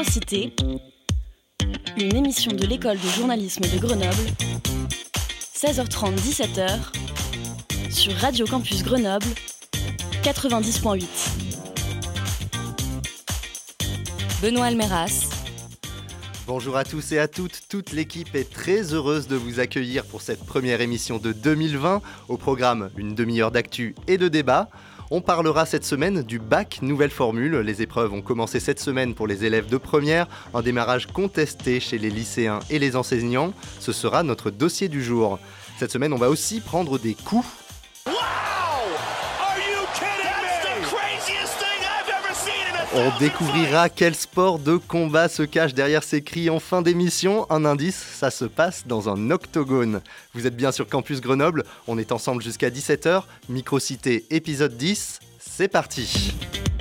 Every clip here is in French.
Microcité, une émission de l'école de journalisme de Grenoble, 16h30-17h, sur Radio Campus Grenoble, 90.8. Benoît Almeras. Bonjour à tous et à toutes, toute l'équipe est très heureuse de vous accueillir pour cette première émission de 2020. Au programme, une demi-heure d'actu et de débat. On parlera cette semaine du bac nouvelle formule. Les épreuves ont commencé cette semaine pour les élèves de première, un démarrage contesté chez les lycéens et les enseignants. Ce sera notre dossier du jour. Cette semaine, on va aussi prendre des coups. On découvrira quel sport de combat se cache derrière ces cris en fin d'émission. Un indice, ça se passe dans un octogone. Vous êtes bien sur Campus Grenoble, on est ensemble jusqu'à 17h. Microcité épisode 10, c'est parti.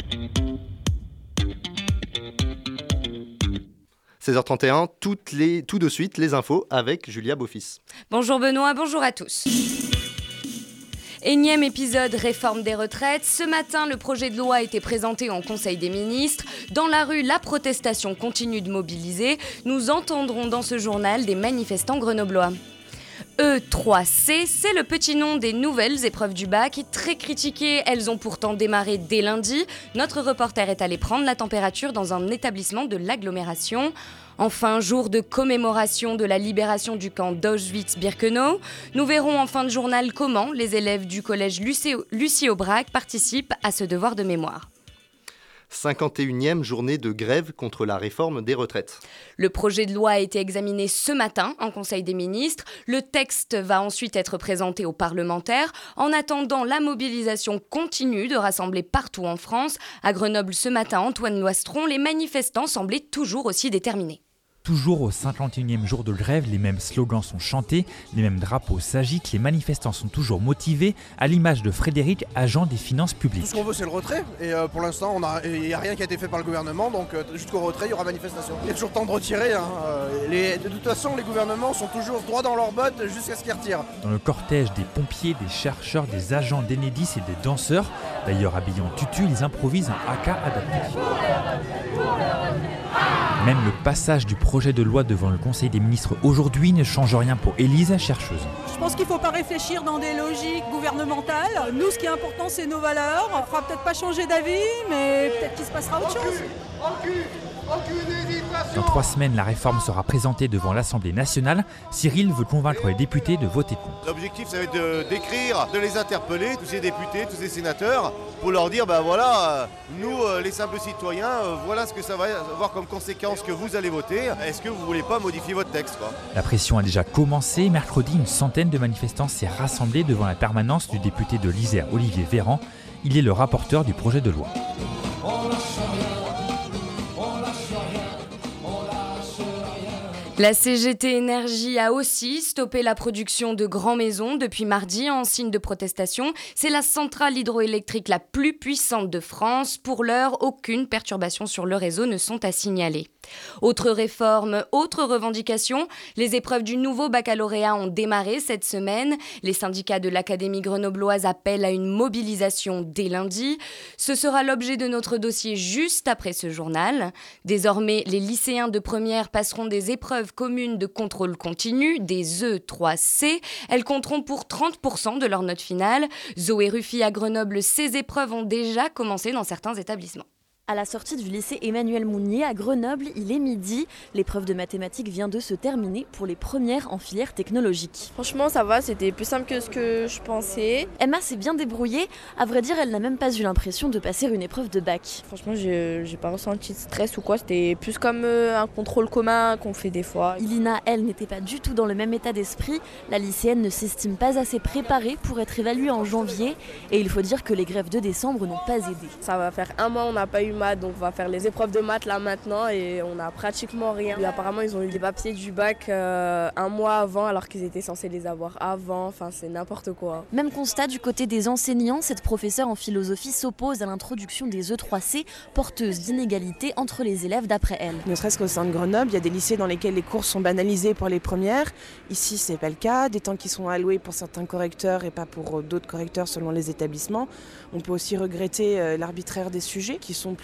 16h31, tout de suite les infos avec Julia Beaufils. Bonjour Benoît, bonjour à tous. Énième épisode réforme des retraites. Ce matin, le projet de loi a été présenté en Conseil des ministres. Dans la rue, la protestation continue de mobiliser. Nous entendrons dans ce journal des manifestants grenoblois. E3C, c'est le petit nom des nouvelles épreuves du bac. Très critiquées, elles ont pourtant démarré dès lundi. Notre reporter est allé prendre la température dans un établissement de l'agglomération. Enfin, jour de commémoration de la libération du camp d'Auschwitz-Birkenau. Nous verrons en fin de journal comment les élèves du collège Lucie Aubrac participent à ce devoir de mémoire. 51e journée de grève contre la réforme des retraites. Le projet de loi a été examiné ce matin en Conseil des ministres. Le texte va ensuite être présenté aux parlementaires. En attendant, la mobilisation continue de rassembler partout en France. À Grenoble ce matin, Antoine Loistron, les manifestants semblaient toujours aussi déterminés. Toujours au 51e jour de grève, les mêmes slogans sont chantés, les mêmes drapeaux s'agitent, les manifestants sont toujours motivés, à l'image de Frédéric, agent des finances publiques. Tout ce qu'on veut, c'est le retrait, et pour l'instant, il n'y a rien qui a été fait par le gouvernement, donc jusqu'au retrait, il y aura manifestation. Il y a toujours temps de retirer, de toute façon, les gouvernements sont toujours droits dans leurs bottes jusqu'à ce qu'ils retirent. Dans le cortège, des pompiers, des chercheurs, des agents d'Enedis et des danseurs, d'ailleurs habillés en tutu, ils improvisent un haka adapté. Même le passage du projet de loi devant le Conseil des ministres aujourd'hui ne change rien pour Élise, chercheuse. Je pense qu'il ne faut pas réfléchir dans des logiques gouvernementales. Nous, ce qui est important, c'est nos valeurs. On ne fera peut-être pas changer d'avis, mais peut-être qu'il se passera autre chose. Dans 3 semaines, la réforme sera présentée devant l'Assemblée nationale. Cyril veut convaincre les députés de voter contre. L'objectif, ça va être d'écrire, de les interpeller, tous ces députés, tous ces sénateurs, pour leur dire, nous, les simples citoyens, voilà ce que ça va avoir comme conséquence que vous allez voter. Est-ce que vous ne voulez pas modifier votre texte, quoi ? La pression a déjà commencé. Mercredi, une centaine de manifestants s'est rassemblée devant la permanence du député de l'Isère, Olivier Véran. Il est le rapporteur du projet de loi. La CGT Énergie a aussi stoppé la production de Grand Maison depuis mardi en signe de protestation. C'est la centrale hydroélectrique la plus puissante de France. Pour l'heure, aucune perturbation sur le réseau ne sont à signaler. Autre réforme, autre revendication, les épreuves du nouveau baccalauréat ont démarré cette semaine. Les syndicats de l'Académie grenobloise appellent à une mobilisation dès lundi. Ce sera l'objet de notre dossier juste après ce journal. Désormais, les lycéens de première passeront des épreuves communes de contrôle continu, des E3C. Elles compteront pour 30% de leur note finale. Zoé Ruffy à Grenoble, ces épreuves ont déjà commencé dans certains établissements. À la sortie du lycée Emmanuel Mounier à Grenoble, il est midi. L'épreuve de mathématiques vient de se terminer pour les premières en filière technologique. Franchement, ça va, c'était plus simple que ce que je pensais. Emma s'est bien débrouillée. À vrai dire, elle n'a même pas eu l'impression de passer une épreuve de bac. Franchement, j'ai pas ressenti de stress ou quoi. C'était plus comme un contrôle commun qu'on fait des fois. Ilina, elle, n'était pas du tout dans le même état d'esprit. La lycéenne ne s'estime pas assez préparée pour être évaluée en janvier. Et il faut dire que les grèves de décembre n'ont pas aidé. Ça va faire un mois, on n'a pas eu maths, donc on va faire les épreuves de maths là maintenant et on n'a pratiquement rien. Et apparemment ils ont eu les papiers du bac un mois avant alors qu'ils étaient censés les avoir avant, enfin c'est n'importe quoi. Même constat du côté des enseignants, cette professeure en philosophie s'oppose à l'introduction des E3C, porteuse d'inégalités entre les élèves d'après elle. Ne serait-ce qu'au sein de Grenoble, il y a des lycées dans lesquels les cours sont banalisés pour les premières. Ici c'est pas le cas, des temps qui sont alloués pour certains correcteurs et pas pour d'autres correcteurs selon les établissements. On peut aussi regretter l'arbitraire des sujets qui sont plus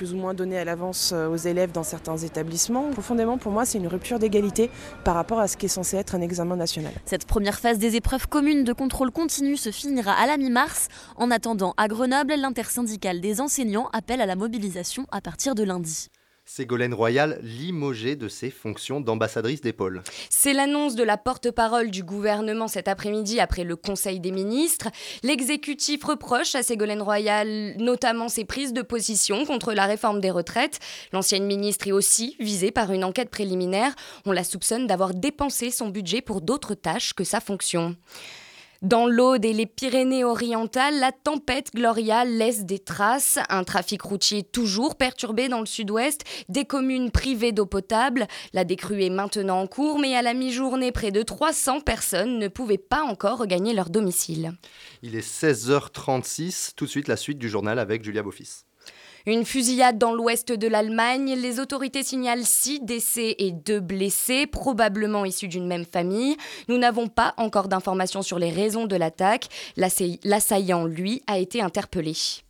plus ou moins donné à l'avance aux élèves dans certains établissements. Profondément, pour moi, c'est une rupture d'égalité par rapport à ce qui est censé être un examen national. Cette première phase des épreuves communes de contrôle continu se finira à la mi-mars. En attendant, à Grenoble, l'intersyndicale des enseignants appelle à la mobilisation à partir de lundi. Ségolène Royal limogée de ses fonctions d'ambassadrice des pôles. C'est l'annonce de la porte-parole du gouvernement cet après-midi après le Conseil des ministres. L'exécutif reproche à Ségolène Royal notamment ses prises de position contre la réforme des retraites. L'ancienne ministre est aussi visée par une enquête préliminaire. On la soupçonne d'avoir dépensé son budget pour d'autres tâches que sa fonction. Dans l'Aude et les Pyrénées-Orientales, la tempête Gloria laisse des traces. Un trafic routier toujours perturbé dans le sud-ouest, des communes privées d'eau potable. La décrue est maintenant en cours, mais à la mi-journée, près de 300 personnes ne pouvaient pas encore regagner leur domicile. Il est 16h36, tout de suite la suite du journal avec Julia Beaufils. Une fusillade dans l'ouest de l'Allemagne. Les autorités signalent 6 décès et 2 blessés, probablement issus d'une même famille. Nous n'avons pas encore d'informations sur les raisons de l'attaque. L'assaillant, lui, a été interpellé.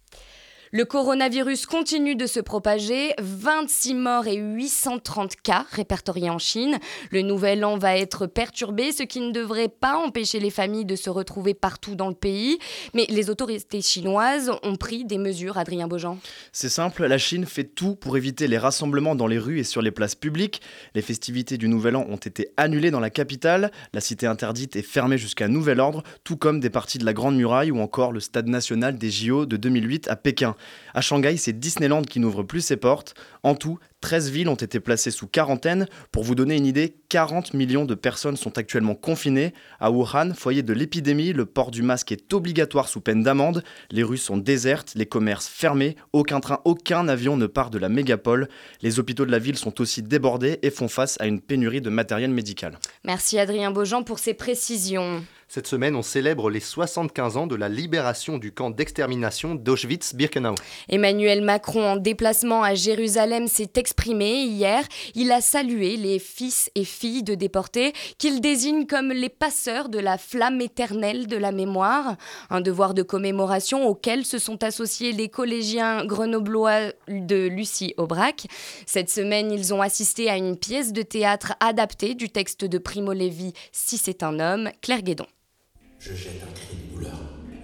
Le coronavirus continue de se propager, 26 morts et 830 cas répertoriés en Chine. Le nouvel an va être perturbé, ce qui ne devrait pas empêcher les familles de se retrouver partout dans le pays. Mais les autorités chinoises ont pris des mesures, Adrien Beaujean. C'est simple, la Chine fait tout pour éviter les rassemblements dans les rues et sur les places publiques. Les festivités du nouvel an ont été annulées dans la capitale. La cité interdite est fermée jusqu'à nouvel ordre, tout comme des parties de la Grande Muraille ou encore le stade national des JO de 2008 à Pékin. À Shanghai, c'est Disneyland qui n'ouvre plus ses portes. En tout, 13 villes ont été placées sous quarantaine. Pour vous donner une idée, 40 millions de personnes sont actuellement confinées. À Wuhan, foyer de l'épidémie, le port du masque est obligatoire sous peine d'amende. Les rues sont désertes, les commerces fermés. Aucun train, aucun avion ne part de la mégapole. Les hôpitaux de la ville sont aussi débordés et font face à une pénurie de matériel médical. Merci Adrien Beaujean pour ces précisions. Cette semaine, on célèbre les 75 ans de la libération du camp d'extermination d'Auschwitz-Birkenau. Emmanuel Macron, en déplacement à Jérusalem, s'est exprimé hier. Il a salué les fils et filles de déportés qu'il désigne comme les passeurs de la flamme éternelle de la mémoire. Un devoir de commémoration auquel se sont associés les collégiens grenoblois de Lucie Aubrac. Cette semaine, ils ont assisté à une pièce de théâtre adaptée du texte de Primo Levi, Si c'est un homme, Claire Guédon. Je jette un cri de douleur.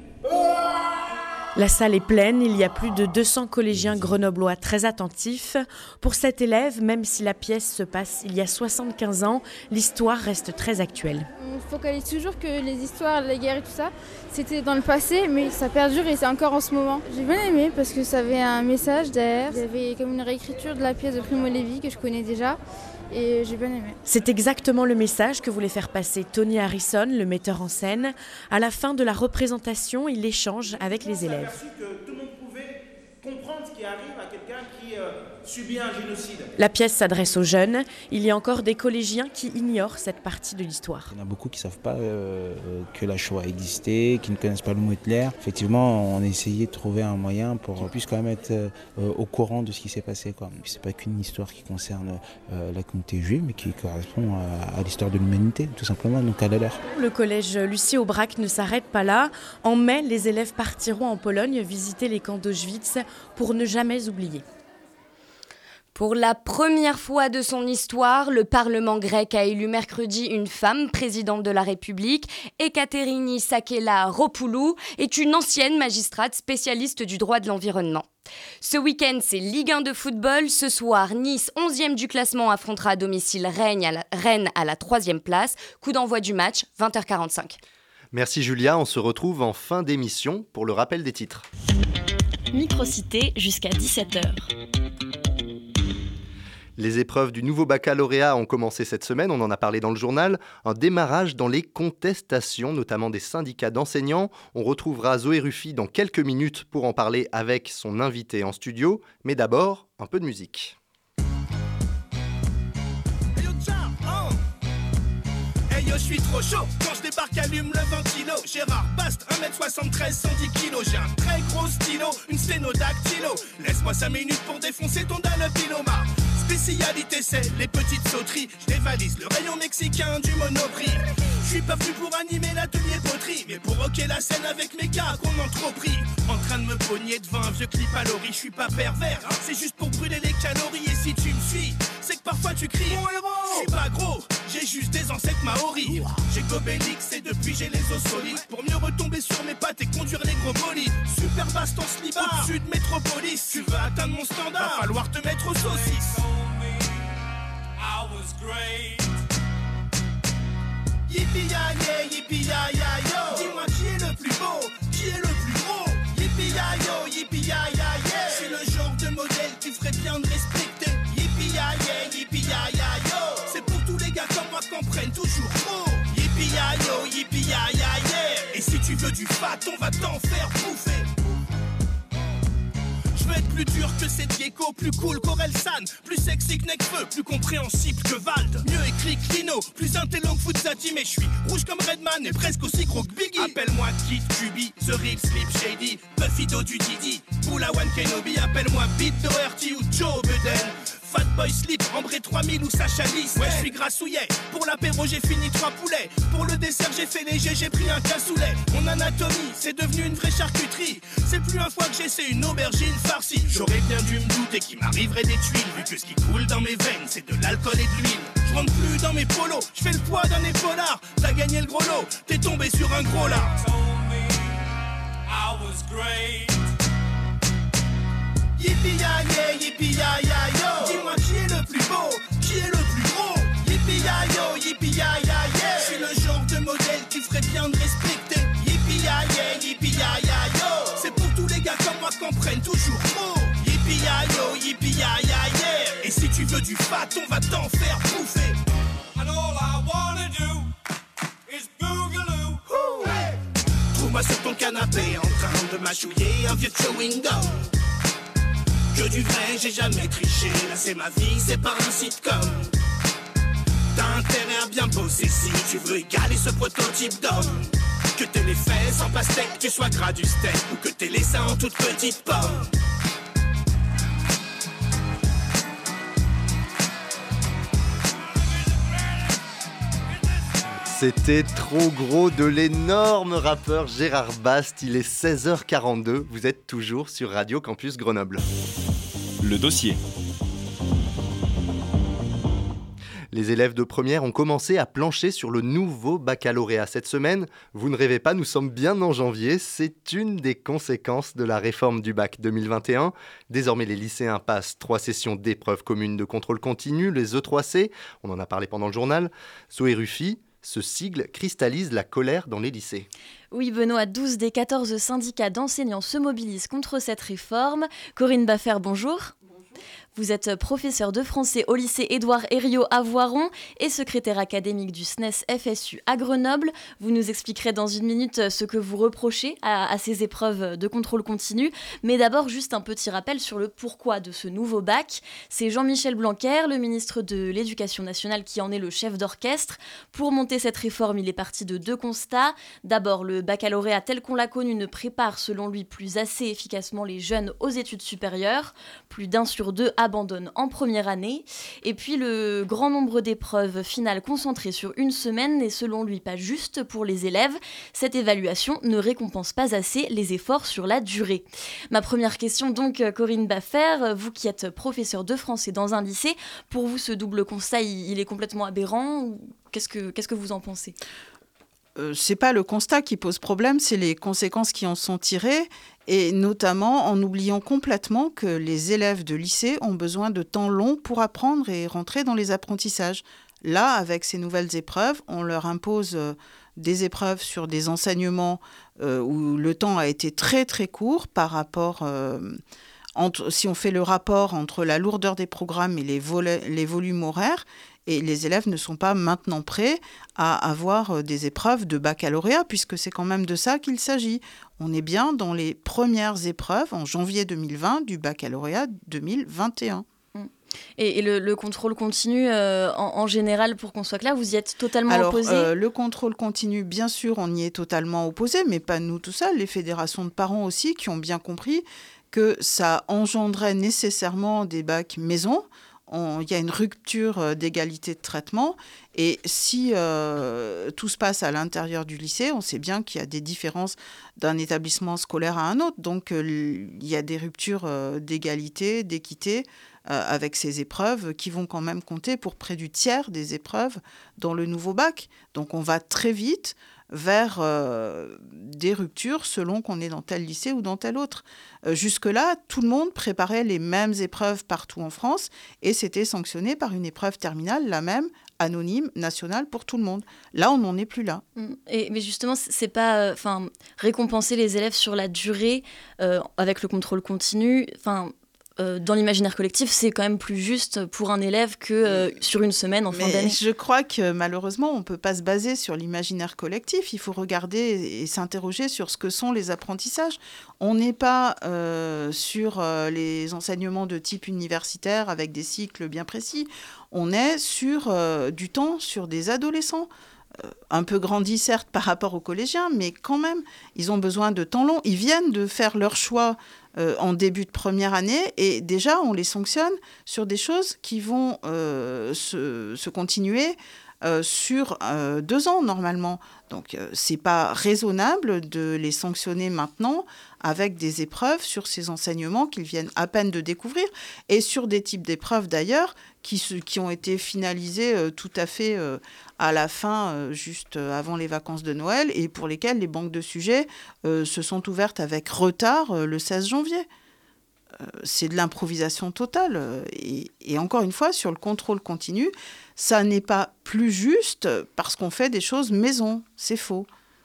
La salle est pleine, il y a plus de 200 collégiens grenoblois très attentifs. Pour cet élève, même si la pièce se passe il y a 75 ans, l'histoire reste très actuelle. On focalise toujours que les histoires, la guerre et tout ça, c'était dans le passé, mais ça perdure et c'est encore en ce moment. J'ai bien aimé parce que ça avait un message derrière. Il y avait comme une réécriture de la pièce de Primo Levi que je connais déjà. Et j'ai bien aimé. C'est exactement le message que voulait faire passer Tony Harrison, le metteur en scène. À la fin de la représentation, il échange avec les élèves. Que tout le monde pouvait comprendre ce qui arrive à quelqu'un qui subit un génocide. La pièce s'adresse aux jeunes. Il y a encore des collégiens qui ignorent cette partie de l'histoire. Il y en a beaucoup qui ne savent pas que la Shoah existait, qui ne connaissent pas le mot Hitler. Effectivement, on a essayé de trouver un moyen pour qu'ils puissent quand même être au courant de ce qui s'est passé. Ce n'est pas qu'une histoire qui concerne la communauté juive, mais qui correspond à l'histoire de l'humanité, tout simplement, donc à la leur. Le collège Lucie Aubrac ne s'arrête pas là. En mai, les élèves partiront en Pologne visiter les camps d'Auschwitz pour ne jamais oublier. Pour la première fois de son histoire, le Parlement grec a élu mercredi une femme présidente de la République. Ekaterini Sakela-Ropoulou est une ancienne magistrate spécialiste du droit de l'environnement. Ce week-end, c'est Ligue 1 de football. Ce soir, Nice, 11e du classement, affrontera à domicile Rennes à la 3e place. Coup d'envoi du match, 20h45. Merci Julia, on se retrouve en fin d'émission pour le rappel des titres. Microcité jusqu'à 17h. Les épreuves du nouveau baccalauréat ont commencé cette semaine, on en a parlé dans le journal. Un démarrage dans les contestations, notamment des syndicats d'enseignants. On retrouvera Zoé Ruffy dans quelques minutes pour en parler avec son invité en studio. Mais d'abord, un peu de musique. Hey yo, je suis trop chaud, quand je débarque allume le ventilo. Gérard Bast, 1m73, 110 kilos. J'ai un très gros stylo, une sténodactylo. Laisse-moi 5 minutes pour défoncer ton dalopiloma. spécialité c'est les petites sauteries. Je dévalise le rayon mexicain du Monoprix. Je suis pas venu pour animer l'atelier poterie, mais pour rocker la scène avec mes gars qu'on en trop pris. En train de me pogner devant un vieux clip à l'ori. Je suis pas pervers, c'est juste pour brûler les calories. Et si tu me suis, c'est que parfois tu cries mon héros. Je suis pas gros, j'ai juste des ancêtres maoris. J'ai Gobélix et depuis j'ai les os solides. Pour mieux retomber sur mes pattes et conduire les gros bolides. Super baston slibard, au-dessus de Métropolis. Tu veux atteindre mon standard, va falloir te mettre aux saucisses. Yippee-ya-yeah, yippee-ya-ya-yo. Dis-moi qui est le plus beau, qui est le plus gros. Yippee-ya-yo, yippee-ya-ya-yeah. Je suis le genre de modèle qui ferait bien de respecter. Yippee-ya-yeah, yippee-ya-ya-yo. C'est pour tous les gars comme moi qu'on prenne toujours trop. Yippee-ya-yo, yippee-ya-ya-yeah. Et si tu veux du fat, on va t'en faire bouffer. Je veux être plus dur que cette gecko, plus cool qu'Orelsan, plus sexy que Nekfeu, plus compréhensible que Vald. Mieux écrit que Lino, plus intello que Foutzati, mais je suis rouge comme Redman et presque aussi gros que Biggie. Appelle-moi Kid Kubi, The Real Slim Shady, Buffydo du Didi, Boulawan Kenobi. Appelle-moi Beat Doherty ou Joe Budden. Fatboy Slip, Ambré 3000 ou Sacha Lys. Ouais, je suis grassouillet. Pour l'apéro, j'ai fini 3 poulets. Pour le dessert, j'ai fait léger, j'ai pris un cassoulet. Mon anatomie, c'est devenu une vraie charcuterie. C'est plus un fois que j'essaie une aubergine farcie. J'aurais bien dû me douter qu'il m'arriverait des tuiles, vu que ce qui coule dans mes veines, c'est de l'alcool et de l'huile. Je rentre plus dans mes polos, je fais le poids d'un épaulard. T'as gagné le gros lot, t'es tombé sur un gros lard. Yippee-ya-yeah, yippee-ya-ya-yo. Dis-moi qui est le plus beau, qui est le plus gros. Yippee-ya-yo, yippee-ya-ya-yeah. Je suis le genre de modèle qui ferait bien de respecter. Yippee-ya-yeah, yippee-ya-ya-yo. C'est pour tous les gars comme moi qu'on prenne toujours trop. Yippee-ya-yo, yippee-ya-ya-yeah. Et si tu veux du fat, on va t'en faire bouffer. And all I wanna do is boogaloo. Hey. Trouve-moi sur ton canapé en train de mâchouiller un vieux chewing gum. Que du vrai, j'ai jamais triché. Là c'est ma vie, c'est pas un sitcom. T'as intérêt à bien bosser si tu veux égaler ce prototype d'homme. Que t'aies les fesses en pastèque, que tu sois gras du steak, ou que t'aies les seins en toute petite pomme. C'était trop gros de l'énorme rappeur Gérard Bast. Il est 16h42. Vous êtes toujours sur Radio Campus Grenoble. Le dossier. Les élèves de première ont commencé à plancher sur le nouveau baccalauréat cette semaine. Vous ne rêvez pas, nous sommes bien en janvier. C'est une des conséquences de la réforme du bac 2021. Désormais, les lycéens passent 3 sessions d'épreuves communes de contrôle continu, les E3C. On en a parlé pendant le journal. Zoé Ruffy, ce sigle cristallise la colère dans les lycées. Oui, Benoît, 12 des 14 syndicats d'enseignants se mobilisent contre cette réforme. Corinne Baffer, bonjour. Vous êtes professeur de français au lycée Édouard Herriot à Voiron et secrétaire académique du SNES FSU à Grenoble. Vous nous expliquerez dans une minute ce que vous reprochez à ces épreuves de contrôle continu. Mais d'abord, juste un petit rappel sur le pourquoi de ce nouveau bac. C'est Jean-Michel Blanquer, le ministre de l'Éducation nationale, qui en est le chef d'orchestre. Pour monter cette réforme, il est parti de 2 constats. D'abord, le baccalauréat tel qu'on l'a connu ne prépare selon lui plus assez efficacement les jeunes aux études supérieures. Plus d'1 sur 2 abandonne en première année. Et puis le grand nombre d'épreuves finales concentrées sur une semaine n'est selon lui pas juste pour les élèves. Cette évaluation ne récompense pas assez les efforts sur la durée. Ma première question donc, Corinne Baffer, vous qui êtes professeur de français dans un lycée, pour vous ce double constat, il est complètement aberrant? Qu'est-ce que vous en pensez ? C'est pas le constat qui pose problème, c'est les conséquences qui en sont tirées, et notamment en oubliant complètement que les élèves de lycée ont besoin de temps long pour apprendre et rentrer dans les apprentissages. Là, avec ces nouvelles épreuves, on leur impose des épreuves sur des enseignements où le temps a été très très court par rapport... si on fait le rapport entre la lourdeur des programmes et les volumes horaires, et les élèves ne sont pas maintenant prêts à avoir des épreuves de baccalauréat, puisque c'est quand même de ça qu'il s'agit. On est bien dans les premières épreuves en janvier 2020 du baccalauréat 2021. Et le contrôle continu, en général, pour qu'on soit clair, vous y êtes totalement opposé ? Le contrôle continu, bien sûr, on y est totalement opposé, mais pas nous tout seuls, les fédérations de parents aussi, qui ont bien compris que ça engendrait nécessairement des bacs maison. il y a une rupture d'égalité de traitement. Et si tout se passe à l'intérieur du lycée, on sait bien qu'il y a des différences d'un établissement scolaire à un autre. Donc, il y a des ruptures d'égalité, d'équité avec ces épreuves qui vont quand même compter pour près du tiers des épreuves dans le nouveau bac. Donc, on va très vite vers des ruptures selon qu'on est dans tel lycée ou dans tel autre. Jusque-là, tout le monde préparait les mêmes épreuves partout en France et c'était sanctionné par une épreuve terminale, la même, anonyme, nationale pour tout le monde. Là, on n'en est plus là. Mais justement, c'est pas récompenser les élèves sur la durée avec le contrôle continu. Dans l'imaginaire collectif, c'est quand même plus juste pour un élève que sur une semaine en fin d'année. Je crois que malheureusement, on ne peut pas se baser sur l'imaginaire collectif. Il faut regarder et s'interroger sur ce que sont les apprentissages. On n'est pas sur les enseignements de type universitaire avec des cycles bien précis. On est sur du temps, sur des adolescents. Un peu grandis, certes, par rapport aux collégiens, mais quand même, ils ont besoin de temps long. Ils viennent de faire leur choix en début de première année et déjà, on les sanctionne sur des choses qui vont se continuer sur 2 ans, normalement. Donc, ce n'est pas raisonnable de les sanctionner maintenant avec des épreuves sur ces enseignements qu'ils viennent à peine de découvrir et sur des types d'épreuves, d'ailleurs, qui ont été finalisées tout à fait à la fin, juste avant les vacances de Noël, et pour lesquelles les banques de sujets se sont ouvertes avec retard le 16 janvier. C'est de l'improvisation totale. Et encore une fois, sur le contrôle continu, ça n'est pas plus juste parce qu'on fait des choses maison. C'est faux.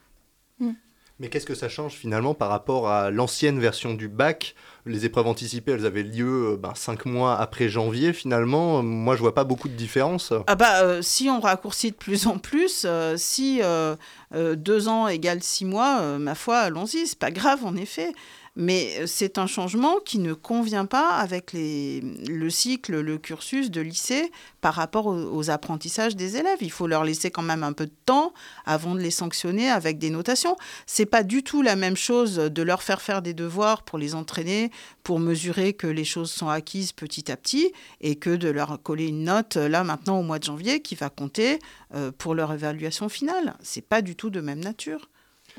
Mais qu'est-ce que ça change finalement par rapport à l'ancienne version du bac ? Les épreuves anticipées, elles avaient lieu 5 mois après janvier finalement. Moi, je vois pas beaucoup de différence. Si on raccourcit de plus en plus, si 2 ans égale 6 mois, ma foi, allons-y, c'est pas grave en effet. Mais c'est un changement qui ne convient pas avec le cycle, le cursus de lycée par rapport aux apprentissages des élèves. Il faut leur laisser quand même un peu de temps avant de les sanctionner avec des notations. C'est pas du tout la même chose de leur faire des devoirs pour les entraîner, pour mesurer que les choses sont acquises petit à petit et que de leur coller une note là maintenant au mois de janvier qui va compter pour leur évaluation finale. C'est pas du tout de même nature.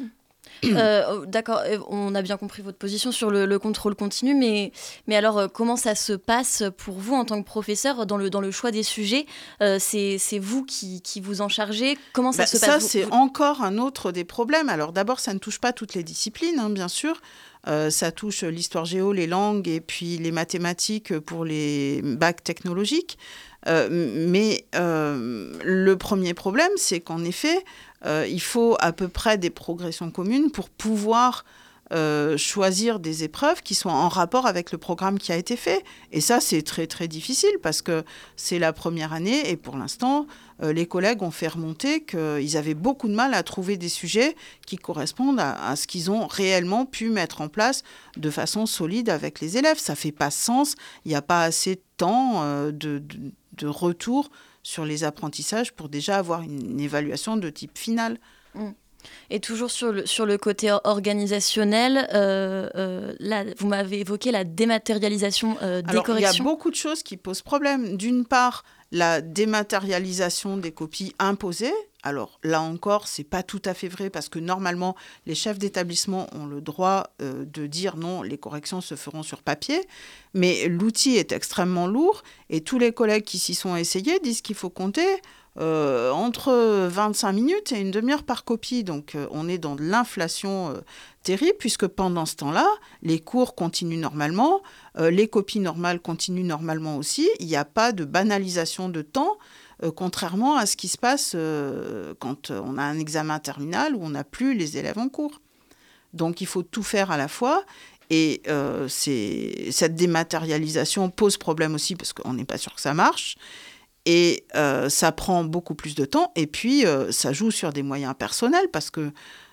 D'accord, on a bien compris votre position sur le contrôle continu, mais alors comment ça se passe pour vous en tant que professeur dans le choix des sujets c'est vous qui vous en chargez? Comment ça se passe? Ça, c'est encore un autre des problèmes. Alors d'abord, ça ne touche pas toutes les disciplines, hein, bien sûr. Ça touche l'histoire géo, les langues et puis les mathématiques pour les bacs technologiques. Mais le premier problème, c'est qu'en effet, il faut à peu près des progressions communes pour pouvoir choisir des épreuves qui soient en rapport avec le programme qui a été fait. Et ça, c'est très, très difficile parce que c'est la première année et pour l'instant, les collègues ont fait remonter qu'ils avaient beaucoup de mal à trouver des sujets qui correspondent à ce qu'ils ont réellement pu mettre en place de façon solide avec les élèves. Ça ne fait pas sens, il n'y a pas assez de temps de retour sur les apprentissages pour déjà avoir une évaluation de type final. Et toujours sur le côté organisationnel, là, vous m'avez évoqué la dématérialisation des corrections. Il y a beaucoup de choses qui posent problème. D'une part, la dématérialisation des copies imposées. Alors là encore, c'est pas tout à fait vrai parce que normalement, les chefs d'établissement ont le droit de dire non, les corrections se feront sur papier. Mais l'outil est extrêmement lourd et tous les collègues qui s'y sont essayés disent qu'il faut compter entre 25 minutes et une demi-heure par copie. Donc, on est dans de l'inflation terrible puisque pendant ce temps-là, les cours continuent normalement, les copies normales continuent normalement aussi. Il n'y a pas de banalisation de temps, contrairement à ce qui se passe quand on a un examen terminal où on n'a plus les élèves en cours. Donc, il faut tout faire à la fois. Et cette dématérialisation pose problème aussi parce qu'on n'est pas sûr que ça marche. Et ça prend beaucoup plus de temps. Et puis, ça joue sur des moyens personnels parce que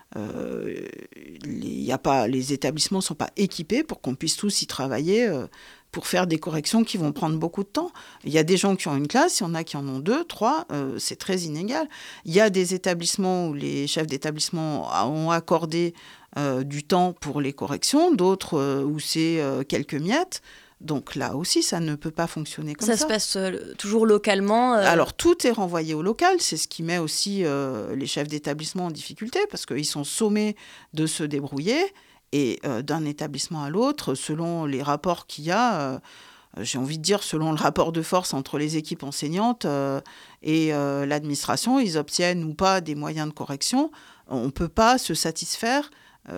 les établissements ne sont pas équipés pour qu'on puisse tous y travailler pour faire des corrections qui vont prendre beaucoup de temps. Il y a des gens qui ont une classe, il y en a qui en ont 2, 3, c'est très inégal. Il y a des établissements où les chefs d'établissement ont accordé du temps pour les corrections, d'autres où c'est quelques miettes. Donc là aussi, ça ne peut pas fonctionner comme ça. Ça se passe toujours localement Alors, tout est renvoyé au local. C'est ce qui met aussi les chefs d'établissement en difficulté parce qu'ils sont sommés de se débrouiller. Et d'un établissement à l'autre, selon les rapports qu'il y a, j'ai envie de dire selon le rapport de force entre les équipes enseignantes et l'administration, ils obtiennent ou pas des moyens de correction. On ne peut pas se satisfaire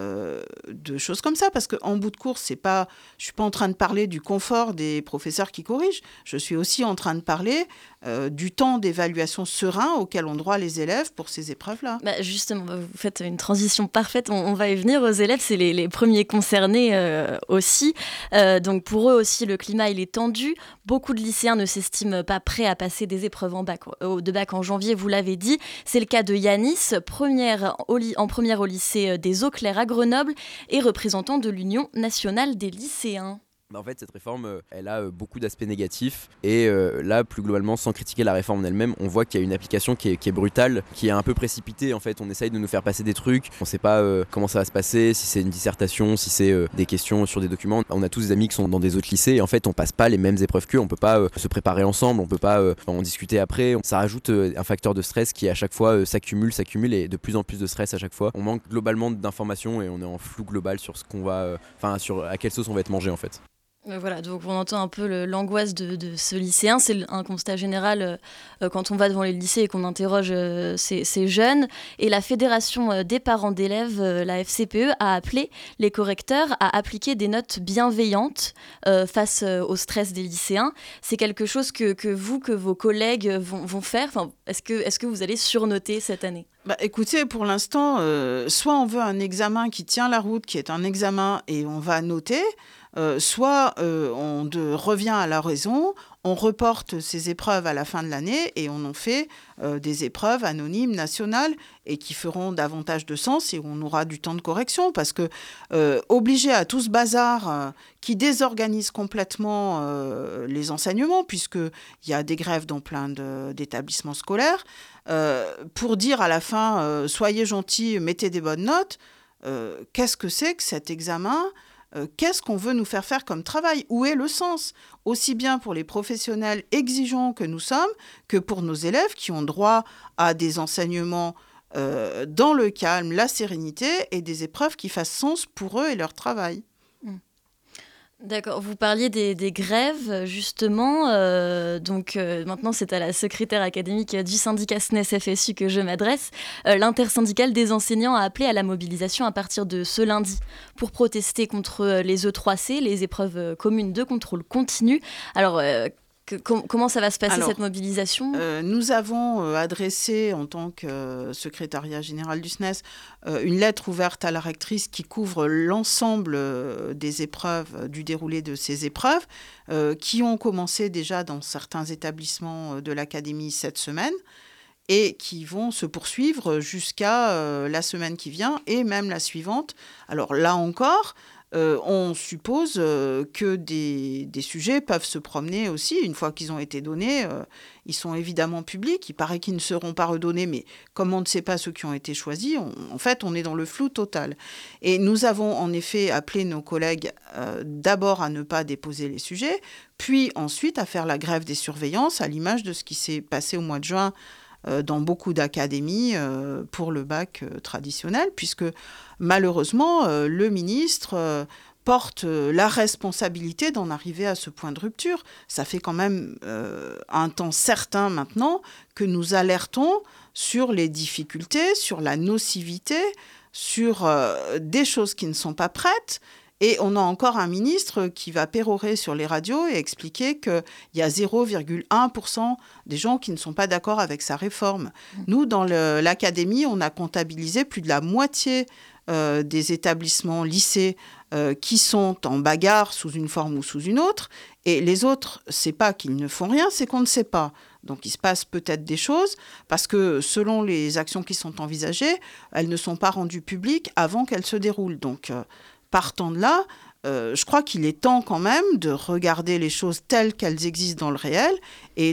de choses comme ça, parce qu'en bout de course, je ne suis pas en train de parler du confort des professeurs qui corrigent, je suis aussi en train de parler du temps d'évaluation serein auquel ont droit les élèves pour ces épreuves-là. Justement, vous faites une transition parfaite, on va y venir aux élèves, c'est les premiers concernés aussi. Donc pour eux aussi, le climat il est tendu. Beaucoup de lycéens ne s'estiment pas prêts à passer des épreuves de bac en janvier, vous l'avez dit. C'est le cas de Yanis, en première au lycée des Eaux Claires à Grenoble et représentant de l'Union nationale des lycéens. En fait, cette réforme, elle a beaucoup d'aspects négatifs et là, plus globalement, sans critiquer la réforme en elle-même, on voit qu'il y a une application qui est brutale, qui est un peu précipitée. En fait, on essaye de nous faire passer des trucs, on ne sait pas comment ça va se passer, si c'est une dissertation, si c'est des questions sur des documents. On a tous des amis qui sont dans des autres lycées et en fait, on passe pas les mêmes épreuves qu'eux, on peut pas se préparer ensemble, on peut pas en discuter après. Ça rajoute un facteur de stress qui à chaque fois s'accumule et de plus en plus de stress à chaque fois. On manque globalement d'informations et on est en flou global sur ce qu'on va, sur à quelle sauce on va être mangé en fait. Voilà, donc on entend un peu l'angoisse de ce lycéen. C'est un constat général quand on va devant les lycées et qu'on interroge ces jeunes. Et la Fédération des parents d'élèves, la FCPE, a appelé les correcteurs à appliquer des notes bienveillantes face au stress des lycéens. C'est quelque chose que vos collègues vont faire. Enfin, est-ce que vous allez surnoter cette année ? Écoutez, pour l'instant, soit on veut un examen qui tient la route, qui est un examen et on va noter, soit on revient à la raison, on reporte ces épreuves à la fin de l'année et on en fait des épreuves anonymes, nationales et qui feront davantage de sens et on aura du temps de correction parce que obligé à tout ce bazar qui désorganise complètement les enseignements puisqu'il y a des grèves dans plein d'établissements scolaires, pour dire à la fin soyez gentils, mettez des bonnes notes, qu'est-ce que c'est que cet examen ? Qu'est-ce qu'on veut nous faire comme travail ? Où est le sens ? Aussi bien pour les professionnels exigeants que nous sommes, que pour nos élèves qui ont droit à des enseignements dans le calme, la sérénité et des épreuves qui fassent sens pour eux et leur travail. D'accord, vous parliez des grèves justement, maintenant c'est à la secrétaire académique du syndicat SNES-FSU que je m'adresse. L'intersyndicale des enseignants a appelé à la mobilisation à partir de ce lundi pour protester contre les E3C, les épreuves communes de contrôle continu. Alors, comment ça va se passer cette mobilisation ? Nous avons adressé en tant que secrétariat général du SNES une lettre ouverte à la rectrice qui couvre l'ensemble des épreuves, du déroulé de ces épreuves, qui ont commencé déjà dans certains établissements de l'académie cette semaine et qui vont se poursuivre jusqu'à la semaine qui vient et même la suivante. Alors là encore, on suppose que des sujets peuvent se promener aussi. Une fois qu'ils ont été donnés, ils sont évidemment publics. Il paraît qu'ils ne seront pas redonnés, mais comme on ne sait pas ceux qui ont été choisis, on est dans le flou total. Et nous avons en effet appelé nos collègues d'abord à ne pas déposer les sujets, puis ensuite à faire la grève des surveillances, à l'image de ce qui s'est passé au mois de juin dans beaucoup d'académies pour le bac traditionnel, puisque malheureusement, le ministre porte la responsabilité d'en arriver à ce point de rupture. Ça fait quand même un temps certain maintenant que nous alertons sur les difficultés, sur la nocivité, sur des choses qui ne sont pas prêtes. Et on a encore un ministre qui va pérorer sur les radios et expliquer qu'il y a 0,1% des gens qui ne sont pas d'accord avec sa réforme. Nous, dans l'académie, on a comptabilisé plus de la moitié des établissements lycées qui sont en bagarre sous une forme ou sous une autre. Et les autres, c'est pas qu'ils ne font rien, c'est qu'on ne sait pas. Donc il se passe peut-être des choses parce que selon les actions qui sont envisagées, elles ne sont pas rendues publiques avant qu'elles se déroulent. Donc partant de là, je crois qu'il est temps quand même de regarder les choses telles qu'elles existent dans le réel et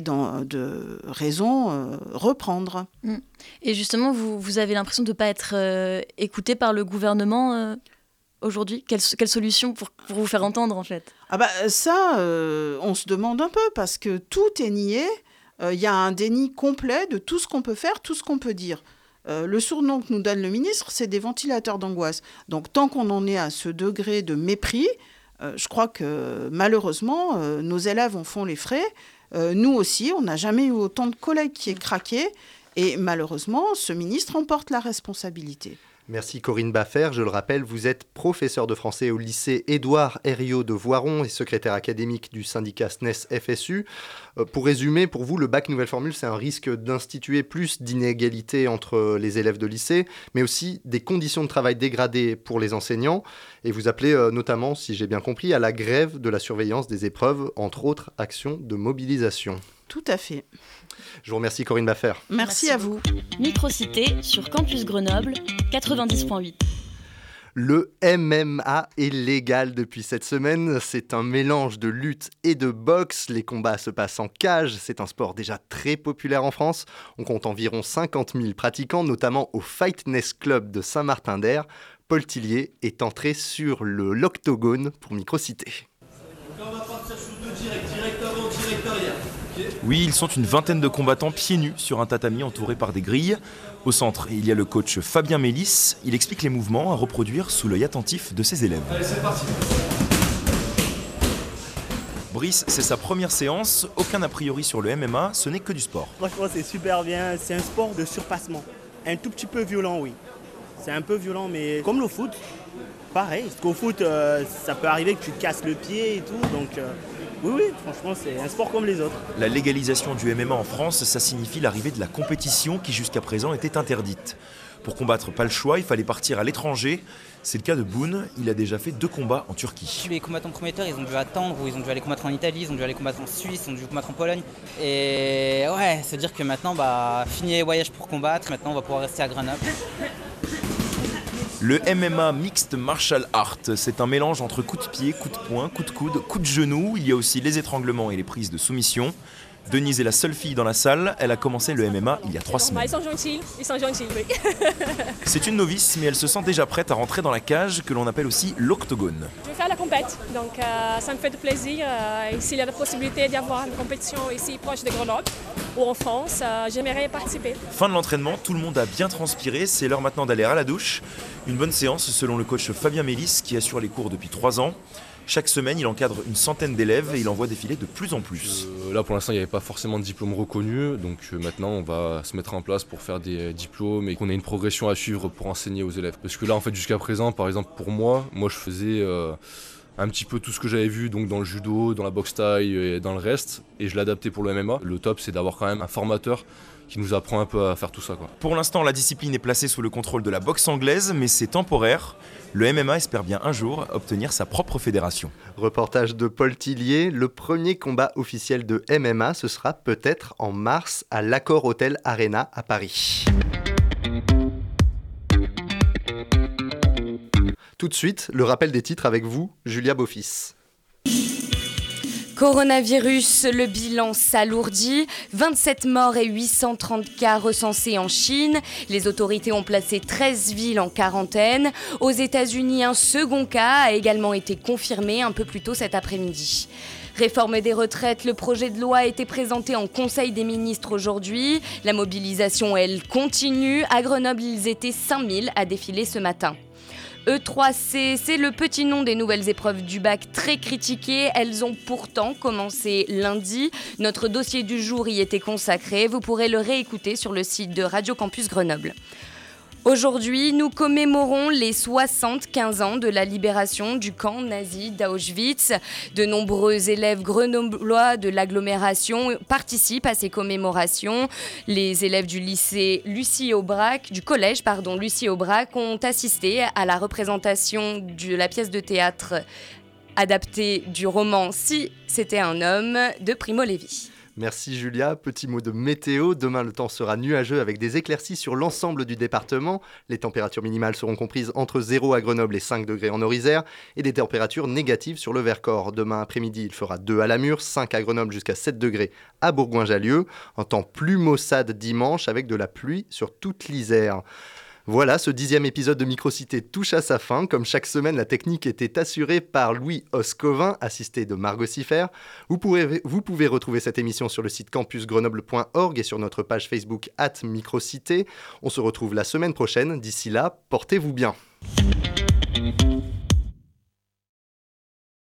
de raison reprendre. Et justement, vous avez l'impression de ne pas être écouté par le gouvernement aujourd'hui ? Quelle solution pour vous faire entendre, en fait ? Ça, on se demande un peu, parce que tout est nié. Il y a un déni complet de tout ce qu'on peut faire, tout ce qu'on peut dire. Le surnom que nous donne le ministre, c'est des ventilateurs d'angoisse. Donc tant qu'on en est à ce degré de mépris, je crois que malheureusement, nos élèves en font les frais. Nous aussi, on n'a jamais eu autant de collègues qui aient craqué. Et malheureusement, ce ministre en porte la responsabilité. Merci Corinne Baffer. Je le rappelle, vous êtes professeur de français au lycée Édouard Herriot de Voiron et secrétaire académique du syndicat SNES-FSU. Pour résumer, pour vous, le bac nouvelle formule, c'est un risque d'instituer plus d'inégalités entre les élèves de lycée, mais aussi des conditions de travail dégradées pour les enseignants. Et vous appelez notamment, si j'ai bien compris, à la grève de la surveillance des épreuves, entre autres actions de mobilisation. Tout à fait. Je vous remercie Corinne Baffer. Merci à vous. Microcité sur Campus Grenoble 90.8. Le MMA est légal depuis cette semaine. C'est un mélange de lutte et de boxe. Les combats se passent en cage. C'est un sport déjà très populaire en France. On compte environ 50 000 pratiquants, notamment au Fightness Club de Saint-Martin-d'Air. Paul Tillier est entré sur l'octogone pour Microcité. Là, on va partir sur deux direct avant, direct arrière. Oui, ils sont une vingtaine de combattants pieds nus sur un tatami entouré par des grilles. Au centre, il y a le coach Fabien Mélis. Il explique les mouvements à reproduire sous l'œil attentif de ses élèves. Allez, c'est parti. Brice, c'est sa première séance. Aucun a priori sur le MMA, ce n'est que du sport. Franchement, c'est super bien. C'est un sport de surpassement. Un tout petit peu violent, oui. C'est un peu violent, mais comme le foot, pareil. Parce qu'au foot, ça peut arriver que tu te casses le pied et tout. Donc, oui, franchement, c'est un sport comme les autres. La légalisation du MMA en France, ça signifie l'arrivée de la compétition qui jusqu'à présent était interdite. Pour combattre, pas le choix, il fallait partir à l'étranger. C'est le cas de Boone, il a déjà fait 2 combats en Turquie. Les combattants prometteurs, ils ont dû attendre, ou ils ont dû aller combattre en Italie, ils ont dû aller combattre en Suisse, ils ont dû combattre en Pologne. Et ouais, c'est dire que maintenant, fini les voyages pour combattre, maintenant on va pouvoir rester à Grenoble. Le MMA Mixed Martial Art, c'est un mélange entre coups de pied, coups de poing, coups de coude, coups de genou. Il y a aussi les étranglements et les prises de soumission. Denise est la seule fille dans la salle. Elle a commencé le MMA il y a 3 semaines. Ils sont gentils, oui. C'est une novice, mais elle se sent déjà prête à rentrer dans la cage, que l'on appelle aussi l'octogone. Je vais faire la compète, donc ça me fait de plaisir. Et s'il y a la possibilité d'y avoir une compétition ici proche de Grenoble ou en France, j'aimerais participer. Fin de l'entraînement, tout le monde a bien transpiré. C'est l'heure maintenant d'aller à la douche. Une bonne séance selon le coach Fabien Mélis qui assure les cours depuis 3 ans. Chaque semaine, il encadre une centaine d'élèves et il en voit défiler de plus en plus. Là, pour l'instant, il n'y avait pas forcément de diplôme reconnu. Donc maintenant, on va se mettre en place pour faire des diplômes et qu'on ait une progression à suivre pour enseigner aux élèves. Parce que là, en fait, jusqu'à présent, par exemple, pour moi, je faisais un petit peu tout ce que j'avais vu donc dans le judo, dans la boxe thaï et dans le reste. Et je l'ai adapté pour le MMA. Le top, c'est d'avoir quand même un formateur qui nous apprend un peu à faire tout ça, quoi. Pour l'instant, la discipline est placée sous le contrôle de la boxe anglaise, mais c'est temporaire. Le MMA espère bien un jour obtenir sa propre fédération. Reportage de Paul Tillier. Le premier combat officiel de MMA, ce sera peut-être en mars à l'Accor Hotel Arena à Paris. Tout de suite, le rappel des titres avec vous, Julia Beaufils. Coronavirus, le bilan s'alourdit. 27 morts et 830 cas recensés en Chine. Les autorités ont placé 13 villes en quarantaine. Aux États-Unis, un second cas a également été confirmé un peu plus tôt cet après-midi. Réforme des retraites, le projet de loi a été présenté en Conseil des ministres aujourd'hui. La mobilisation, elle, continue. À Grenoble, ils étaient 5000 à défiler ce matin. E3C, c'est le petit nom des nouvelles épreuves du bac très critiquées. Elles ont pourtant commencé lundi. Notre dossier du jour y était consacré. Vous pourrez le réécouter sur le site de Radio Campus Grenoble. Aujourd'hui, nous commémorons les 75 ans de la libération du camp nazi d'Auschwitz. De nombreux élèves grenoblois de l'agglomération participent à ces commémorations. Les élèves du collège Lucie Aubrac ont assisté à la représentation de la pièce de théâtre adaptée du roman Si c'était un homme de Primo Levi. Merci Julia. Petit mot de météo. Demain, le temps sera nuageux avec des éclaircies sur l'ensemble du département. Les températures minimales seront comprises entre 0 à Grenoble et 5 degrés en Orisère et des températures négatives sur le Vercors. Demain après-midi, il fera 2 à Lamure, 5 à Grenoble jusqu'à 7 degrés à Bourgoin-Jallieu. Un temps plus maussade dimanche avec de la pluie sur toute l'Isère. Voilà, ce 10e épisode de Microcité touche à sa fin. Comme chaque semaine, la technique était assurée par Louis Oscovin, assisté de Margot Siffer. Vous pouvez retrouver cette émission sur le site campusgrenoble.org et sur notre page Facebook @microcité. On se retrouve la semaine prochaine. D'ici là, portez-vous bien.